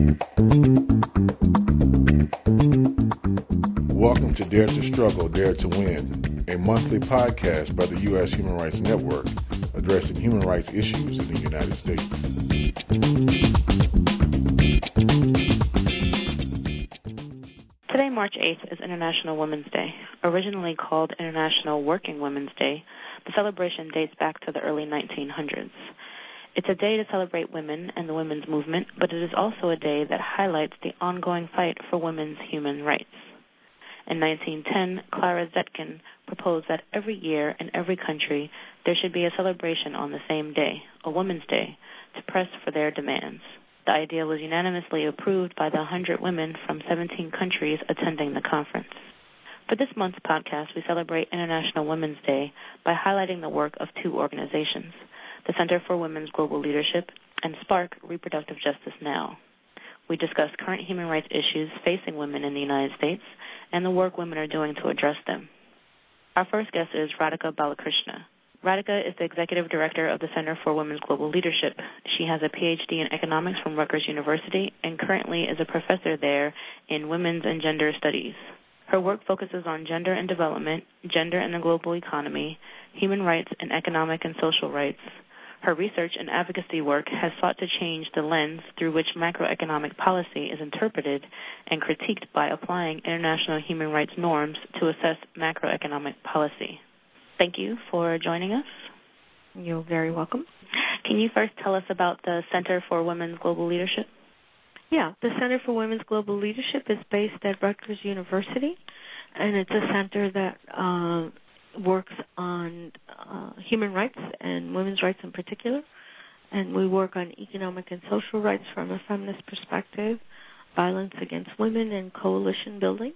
Welcome to Dare to Struggle, Dare to Win, a monthly podcast by the U.S. Human Rights Network addressing human rights issues in the United States. Today, March 8th, is International Women's Day. Originally called International Working Women's Day, the celebration dates back to the early 1900s. It's a day to celebrate women and the women's movement, but it is also a day that highlights the ongoing fight for women's human rights. In 1910, Clara Zetkin proposed that every year in every country there should be a celebration on the same day, a Women's Day, to press for their demands. The idea was unanimously approved by the 100 women from 17 countries attending the conference. For this month's podcast, we celebrate International Women's Day by highlighting the work of two organizations, the Center for Women's Global Leadership and Spark Reproductive Justice Now. We discuss current human rights issues facing women in the United States and the work women are doing to address them. Our first guest is Radhika Balakrishna. Radhika is the Executive Director of the Center for Women's Global Leadership. She has a PhD in economics from Rutgers University and currently is a professor there in women's and gender studies. Her work focuses on gender and development, gender and the global economy, human rights and economic and social rights. Her research and advocacy work has sought to change the lens through which macroeconomic policy is interpreted and critiqued by applying international human rights norms to assess macroeconomic policy. Thank you for joining us. You're very welcome. Can you first tell us about the Center for Women's Global Leadership? Yeah, the Center for Women's Global Leadership is based at Rutgers University, and it's a center that works on human rights and women's rights in particular. And we work on economic and social rights from a feminist perspective, violence against women, and coalition building.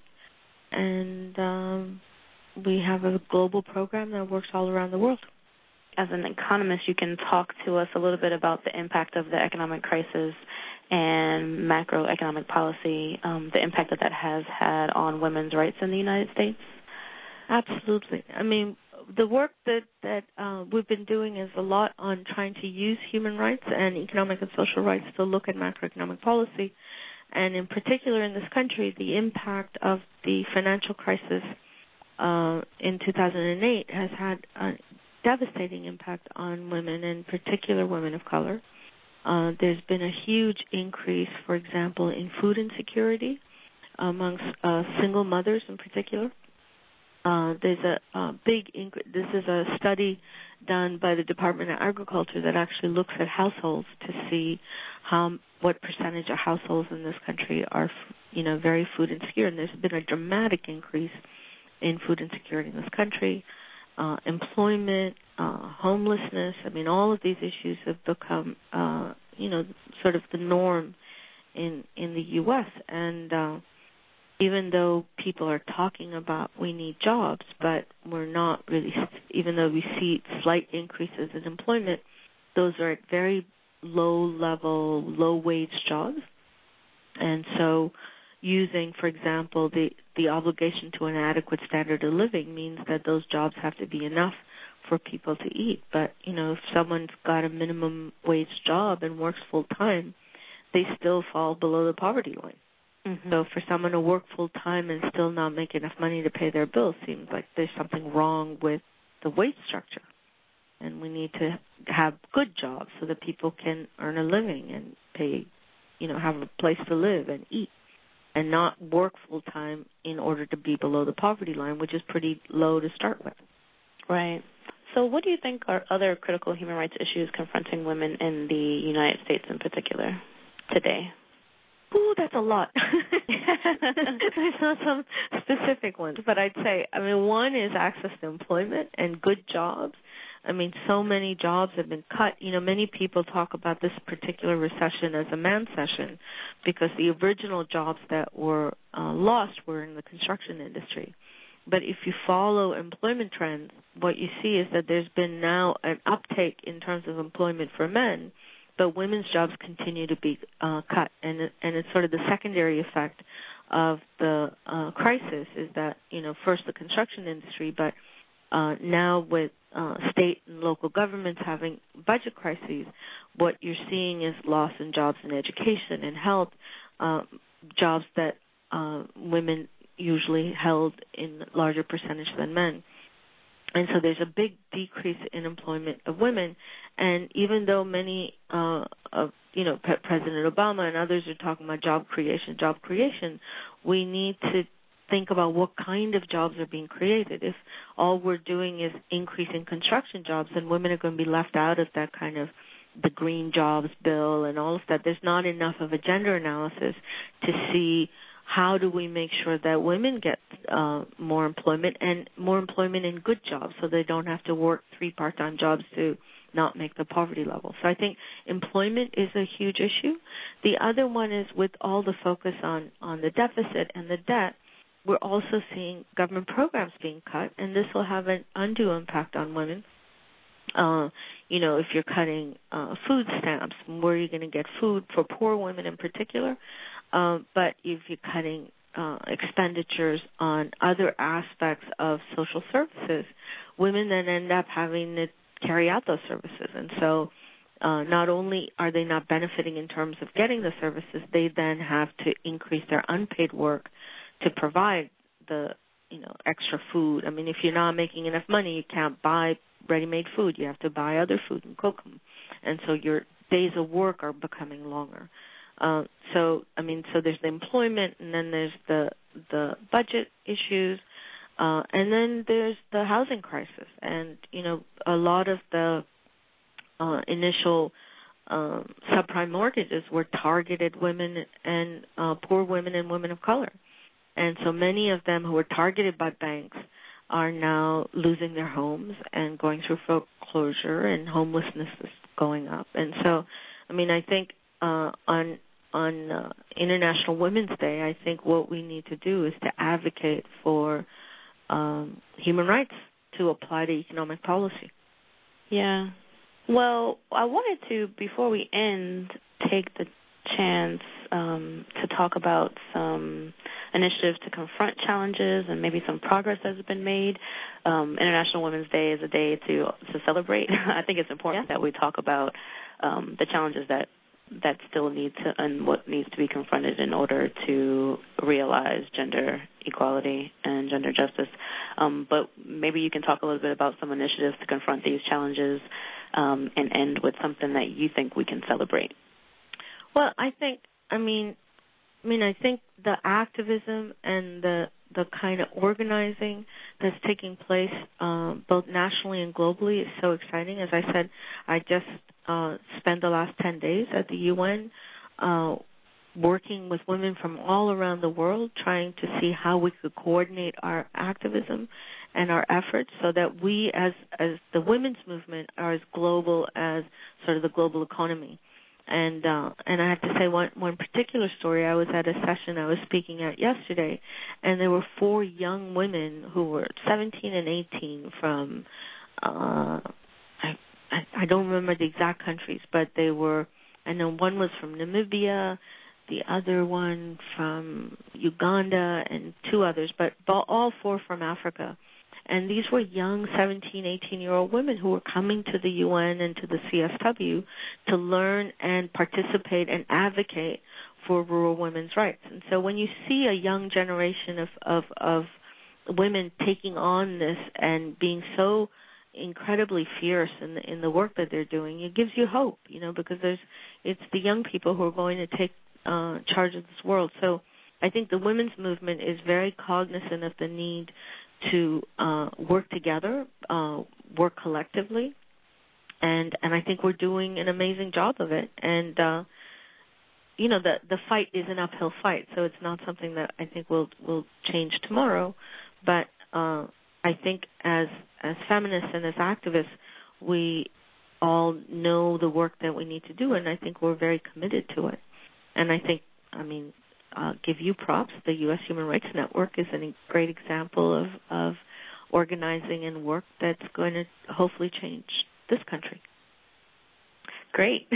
And we have a global program that works all around the world. As an economist, you can talk to us a little bit about the impact of the economic crisis and macroeconomic policy, the impact that has had on women's rights in the United States? Absolutely. I mean, the work that we've been doing is a lot on trying to use human rights and economic and social rights to look at macroeconomic policy, and in particular in this country, the impact of the financial crisis in 2008 has had a devastating impact on women, in particular women of color. There's been a huge increase, for example, in food insecurity amongst single mothers in particular. There's a big increase. This is a study done by the Department of Agriculture that actually looks at households to see what percentage of households in this country are, very food insecure. And there's been a dramatic increase in food insecurity in this country. Employment, homelessness. I mean, all of these issues have become, sort of the norm in the U.S. And even though people are talking about we need jobs, but we're not really, even though we see slight increases in employment, those are at very low-level, low-wage jobs. And so using, for example, the obligation to an adequate standard of living means that those jobs have to be enough for people to eat. But, if someone's got a minimum wage job and works full-time, they still fall below the poverty line. Mm-hmm. So for someone to work full-time and still not make enough money to pay their bills seems like there's something wrong with the wage structure. And we need to have good jobs so that people can earn a living and pay, have a place to live and eat, and not work full-time in order to be below the poverty line, which is pretty low to start with. Right. So what do you think are other critical human rights issues confronting women in the United States in particular today? Ooh, that's a lot. There's not some specific ones, but I'd say, one is access to employment and good jobs. So many jobs have been cut. Many people talk about this particular recession as a man session because the original jobs that were lost were in the construction industry. But if you follow employment trends, what you see is that there's been now an uptake in terms of employment for men, but women's jobs continue to be cut. And it's sort of the secondary effect of the crisis is that, first the construction industry, but now with state and local governments having budget crises, what you're seeing is loss in jobs in education and health, jobs that women usually held in larger percentage than men. And so there's a big decrease in employment of women. And even though many of, President Obama and others are talking about job creation, we need to think about what kind of jobs are being created. If all we're doing is increasing construction jobs, then women are going to be left out of that kind of the green jobs bill and all of that. There's not enough of a gender analysis to see how do we make sure that women get more employment and more employment in good jobs so they don't have to work 3 part-time jobs to not make the poverty level. So I think employment is a huge issue. The other one is with all the focus on the deficit and the debt, we're also seeing government programs being cut, and this will have an undue impact on women. If you're cutting food stamps, where are you going to get food for poor women in particular? But if you're cutting expenditures on other aspects of social services, women then end up having to carry out those services. And so not only are they not benefiting in terms of getting the services, they then have to increase their unpaid work to provide the extra food. I mean, if you're not making enough money, you can't buy ready-made food. You have to buy other food and cook them. And so your days of work are becoming longer. So there's the employment, and then there's the budget issues, and then there's the housing crisis. And, a lot of the initial subprime mortgages were targeted women and poor women and women of color. And so many of them who were targeted by banks are now losing their homes and going through foreclosure, and homelessness is going up. And so, I think on International Women's Day, I think what we need to do is to advocate for human rights to apply to economic policy. Yeah. Well, I wanted to, before we end, take the chance to talk about some initiatives to confront challenges and maybe some progress that has been made. International Women's Day is a day to celebrate. I think it's important that we talk about the challenges that still need to, and what needs to be confronted in order to realize gender equality and gender justice. But maybe you can talk a little bit about some initiatives to confront these challenges and end with something that you think we can celebrate. Well, I think the activism and the kind of organizing that's taking place both nationally and globally is so exciting. As I said, I just spent the last 10 days at the UN working with women from all around the world, trying to see how we could coordinate our activism and our efforts so that we as the women's movement are as global as sort of the global economy. And I have to say one particular story. I was at a session I was speaking at yesterday, and there were 4 young women who were 17 and 18 from I don't remember the exact countries, but they were. I know one was from Namibia, the other one from Uganda, and 2 others, but all 4 from Africa. And these were young 17, 18-year-old women who were coming to the UN and to the CSW to learn and participate and advocate for rural women's rights. And so when you see a young generation of women taking on this and being so incredibly fierce in the work that they're doing, it gives you hope, because it's the young people who are going to take charge of this world. So I think the women's movement is very cognizant of the need to work together, work collectively, and I think we're doing an amazing job of it. And the fight is an uphill fight, so it's not something that I think will change tomorrow. But I think as feminists and as activists, we all know the work that we need to do, and I think we're very committed to it. And I think, give you props. The U.S. Human Rights Network is a great example of organizing and work that's going to hopefully change this country. Great.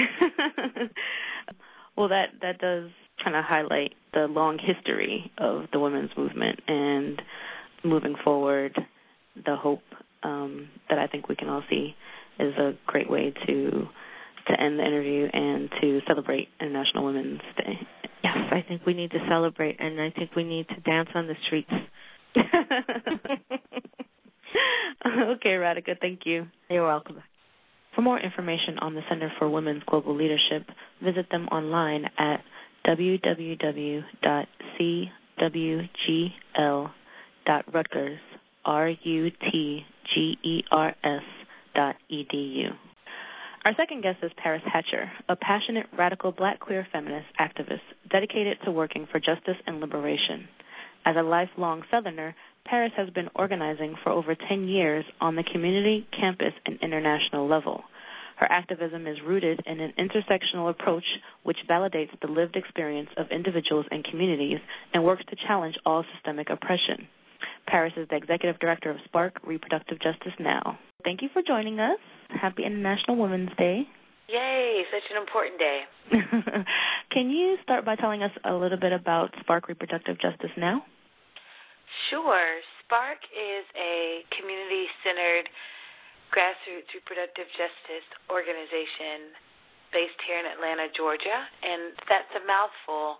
Well, that does kind of highlight the long history of the women's movement and moving forward, the hope that I think we can all see is a great way to end the interview and to celebrate International Women's Day. Yes, I think we need to celebrate, and I think we need to dance on the streets. Okay, Radhika, thank you. You're welcome. For more information on the Center for Women's Global Leadership, visit them online at www.cwgl.rutgers.edu. Our second guest is Paris Hatcher, a passionate, radical black queer feminist activist dedicated to working for justice and liberation. As a lifelong Southerner, Paris has been organizing for over 10 years on the community, campus, and international level. Her activism is rooted in an intersectional approach which validates the lived experience of individuals and communities and works to challenge all systemic oppression. Paris is the executive director of Spark Reproductive Justice Now. Thank you for joining us. Happy International Women's Day. Yay, such an important day. Can you start by telling us a little bit about Spark Reproductive Justice Now? Sure. Spark is a community-centered grassroots reproductive justice organization based here in Atlanta, Georgia, and that's a mouthful.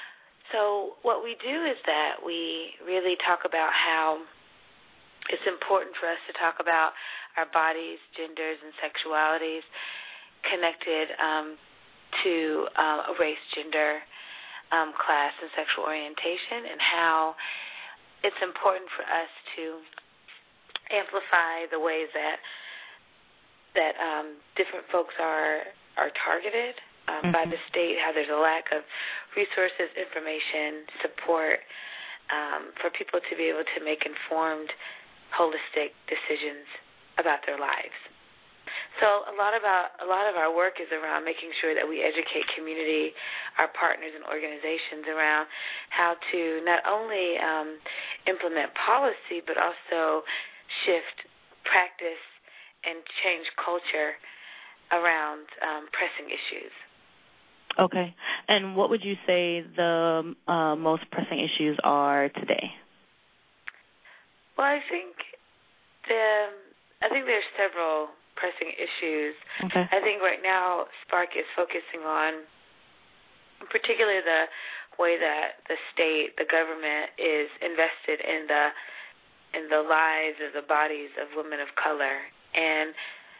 So what we do is that we really talk about how it's important for us to talk about our bodies, genders, and sexualities connected to race, gender, class, and sexual orientation, and how it's important for us to amplify the ways that different folks are targeted by the state, how there's a lack of resources, information, support for people to be able to make informed, holistic decisions about their lives. So a lot of our work is around making sure that we educate community, our partners and organizations around how to not only implement policy but also shift practice and change culture around pressing issues. Okay. And what would you say the most pressing issues are today? Well, I think there's several pressing issues. Okay. I think right now Spark is focusing on particularly the way that the state, the government, is invested in the lives of the bodies of women of color. And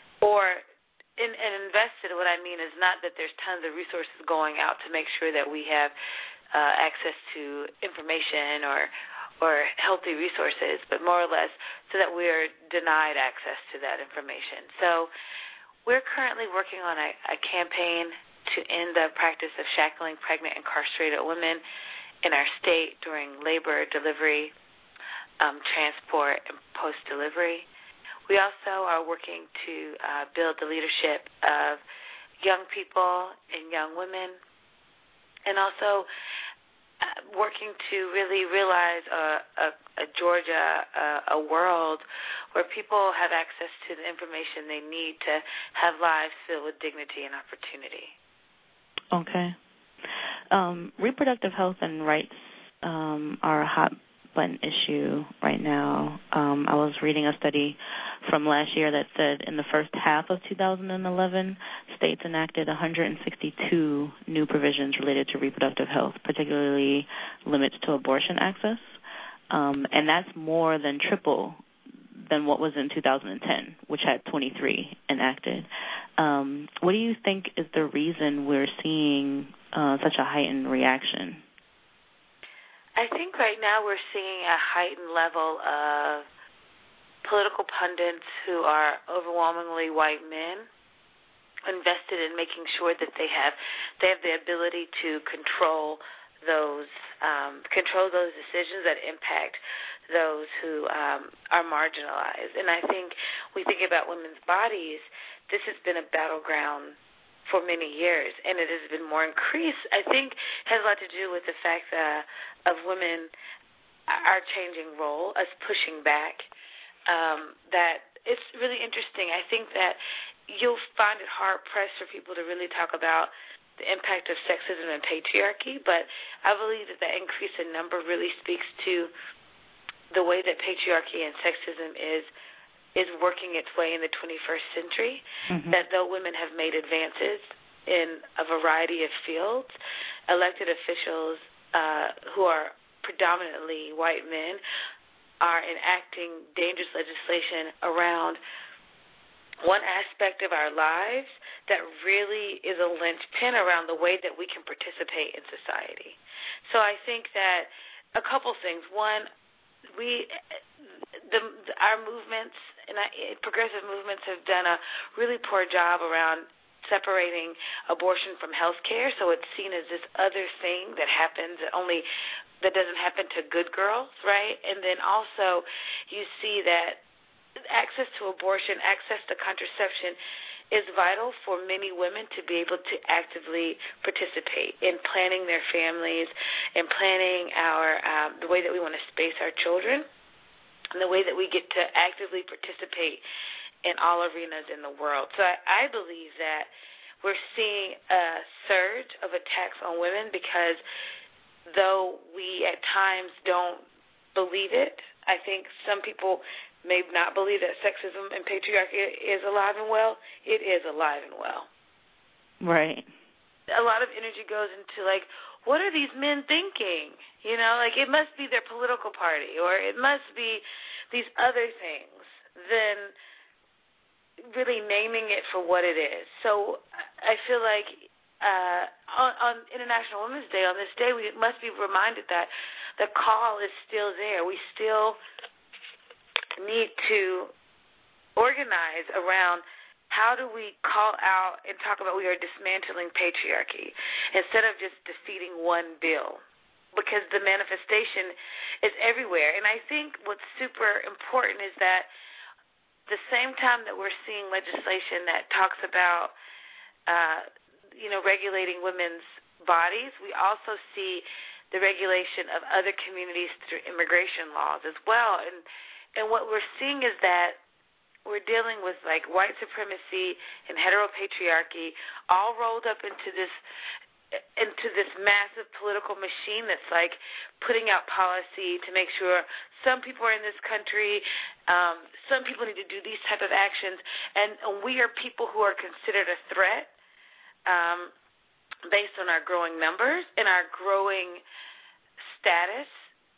invested, what I mean is not that there's tons of resources going out to make sure that we have access to information or healthy resources, but more or less so that we are denied access to that information. So we're currently working on a campaign to end the practice of shackling pregnant, incarcerated women in our state during labor, delivery, transport, and post-delivery. We also are working to build the leadership of young people and young women, and also working to really realize a Georgia, a world where people have access to the information they need to have lives filled with dignity and opportunity. Okay. Reproductive health and rights are a hot button issue right now. I was reading a study from last year that said in the first half of 2011, states enacted 162 new provisions related to reproductive health, particularly limits to abortion access, and that's more than triple than what was in 2010, which had 23 enacted. What do you think is the reason we're seeing such a heightened reaction? I think right now we're seeing a heightened level of political pundits who are overwhelmingly white men invested in making sure that they have the ability to control those decisions that impact those who are marginalized. And I think we think about women's bodies, this has been a battleground for many years, and it has been more increased. I think has a lot to do with the fact of women, our changing role, us pushing back. That it's really interesting. I think that you'll find it hard-pressed for people to really talk about the impact of sexism and patriarchy, but I believe that the increase in number really speaks to the way that patriarchy and sexism is is working its way in the 21st century, that though women have made advances in a variety of fields, elected officials who are predominantly white men are enacting dangerous legislation around one aspect of our lives that really is a linchpin around the way that we can participate in society. So I think that a couple things. One, our movements and progressive movements have done a really poor job around separating abortion from health care, so it's seen as this other thing that happens that doesn't happen to good girls, right? And then also you see that access to abortion, access to contraception is vital for many women to be able to actively participate in planning their families and planning the way that we want to space our children and the way that we get to actively participate in all arenas in the world. So I believe that we're seeing a surge of attacks on women because though we at times don't believe it, I think some people may not believe that sexism and patriarchy is alive and well. It is alive and well. Right. A lot of energy goes into, what are these men thinking? It must be their political party or it must be these other things than really naming it for what it is. So I feel like on International Women's Day, on this day, we must be reminded that the call is still there. We still need to organize around how do we call out and talk about we are dismantling patriarchy instead of just defeating one bill, because the manifestation is everywhere. And I think what's super important is that the same time that we're seeing legislation that talks about, regulating women's bodies, we also see the regulation of other communities through immigration laws as well. And what we're seeing is that we're dealing with white supremacy and heteropatriarchy all rolled up into this massive political machine that's putting out policy to make sure some people are in this country, some people need to do these type of actions, and we are people who are considered a threat based on our growing numbers and our growing status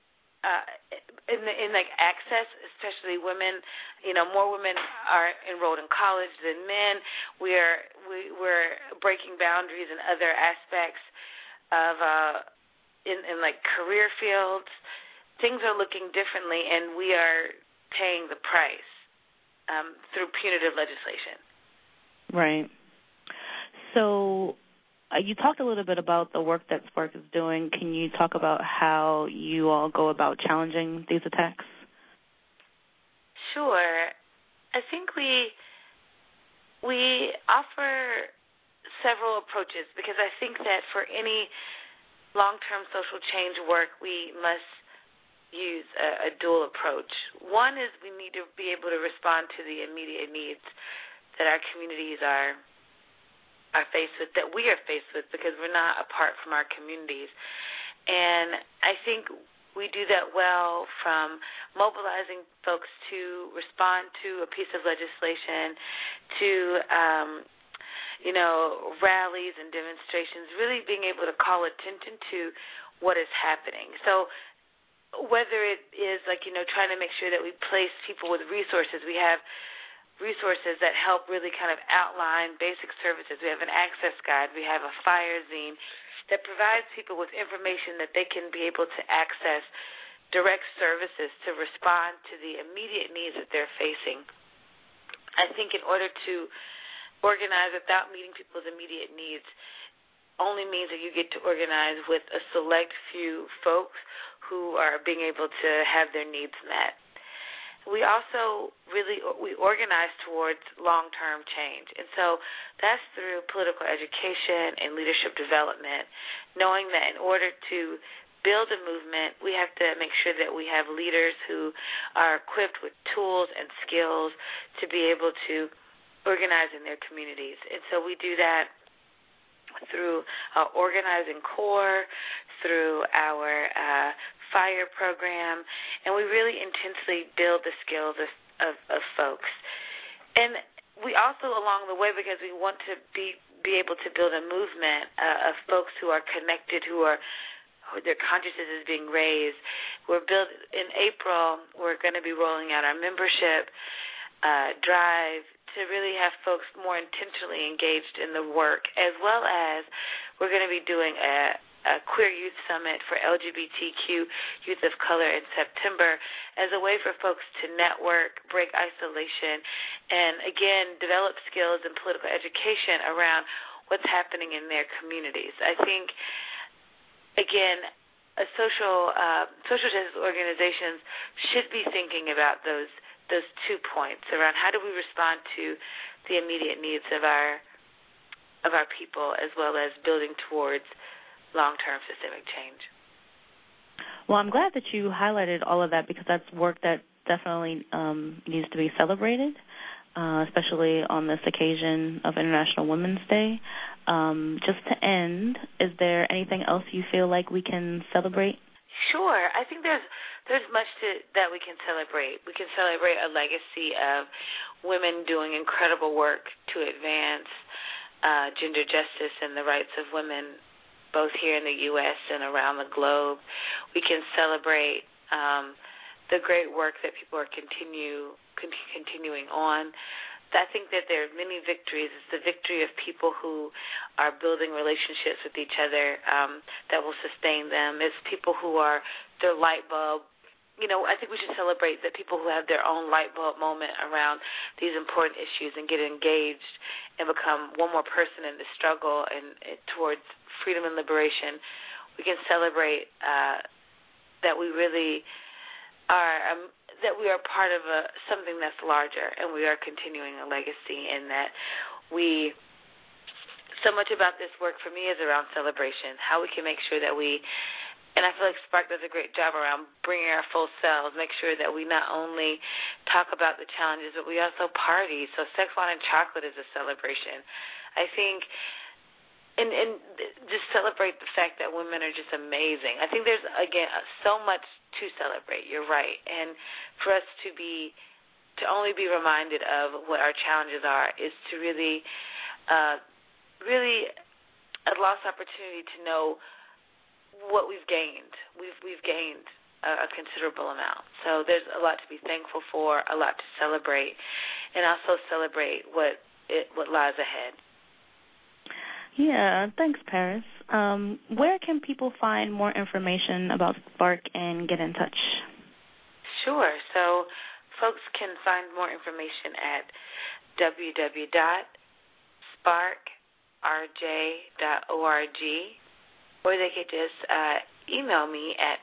in access, especially women. More women are enrolled in college than men. We're breaking boundaries in other aspects of in career fields. Things are looking differently, and we are paying the price through punitive legislation. Right. So you talked a little bit about the work that SPARC is doing. Can you talk about how you all go about challenging these attacks? Sure. I think we offer several approaches because I think that for any long-term social change work, we must use a dual approach. One is we need to be able to respond to the immediate needs that our communities are faced with, that we are faced with, because we're not apart from our communities. And I think we do that well from mobilizing folks to respond to a piece of legislation, to rallies and demonstrations, really being able to call attention to what is happening. So whether it is trying to make sure that we place people with resources, we have resources that help really kind of outline basic services. We have an access guide. We have a fire zine that provides people with information that they can be able to access direct services to respond to the immediate needs that they're facing. I think in order to organize without meeting people's immediate needs only means that you get to organize with a select few folks who are being able to have their needs met. We also we organize towards long-term change. And so that's through political education and leadership development, knowing that in order to build a movement, we have to make sure that we have leaders who are equipped with tools and skills to be able to organize in their communities. And so we do that through our organizing core, through our fire program, and we really intensely build the skills of of folks. And we also, along the way, because we want to be able to build a movement of folks who are connected, who their consciousness is being raised. In April, we're going to be rolling out our membership drive to really have folks more intentionally engaged in the work, as well as we're going to be doing a Queer Youth Summit for LGBTQ youth of color in September as a way for folks to network, break isolation, and, again, develop skills in political education around what's happening in their communities. I think, again, social justice organizations should be thinking about those 2 points around how do we respond to the immediate needs of our people, as well as building towards long-term systemic change. Well, I'm glad that you highlighted all of that, because that's work that definitely needs to be celebrated, especially on this occasion of International Women's Day. Just to end, is there anything else you feel like we can celebrate? Sure. I think there's much that we can celebrate. We can celebrate a legacy of women doing incredible work to advance gender justice and the rights of women, both here in the U.S. and around the globe. We can celebrate the great work that people are continuing on. I think that there are many victories. It's the victory of people who are building relationships with each other that will sustain them. It's people who are their light bulb. I think we should celebrate the people who have their own light bulb moment around these important issues and get engaged and become one more person in the struggle and towards freedom and liberation. We can celebrate that we really are that we are part of something that's larger, and we are continuing a legacy, and that so much about this work for me is around celebration, how we can make sure that and I feel like Spark does a great job around bringing our full selves, make sure that we not only talk about the challenges, but we also party. So Sex, Wine, and Chocolate is a celebration. I think, and just celebrate the fact that women are just amazing. I think there's, again, so much to celebrate. You're right. And for us to only be reminded of what our challenges are is to really a lost opportunity to know what we've gained. We've gained a considerable amount. So there's a lot to be thankful for, a lot to celebrate, and also celebrate what lies ahead. Yeah, thanks, Paris. Where can people find more information about Spark and get in touch? Sure. So folks can find more information at www.sparkrj.org, or they could just email me at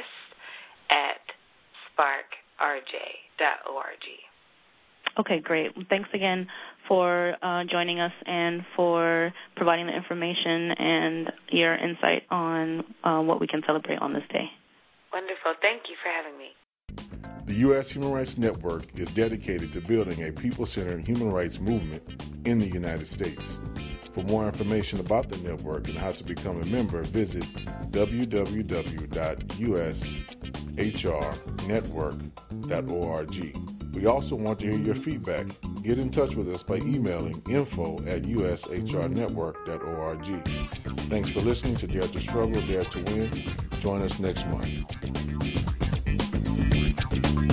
paris@sparkrj.org. Okay, great. Thanks again for joining us and for providing the information and your insight on what we can celebrate on this day. Wonderful. Thank you for having me. The U.S. Human Rights Network is dedicated to building a people-centered human rights movement in the United States. For more information about the network and how to become a member, visit www.ushrnetwork.org. We also want to hear your feedback. Get in touch with us by emailing info@ushrnetwork.org. Thanks for listening to Dare to Struggle, Dare to Win. Join us next month.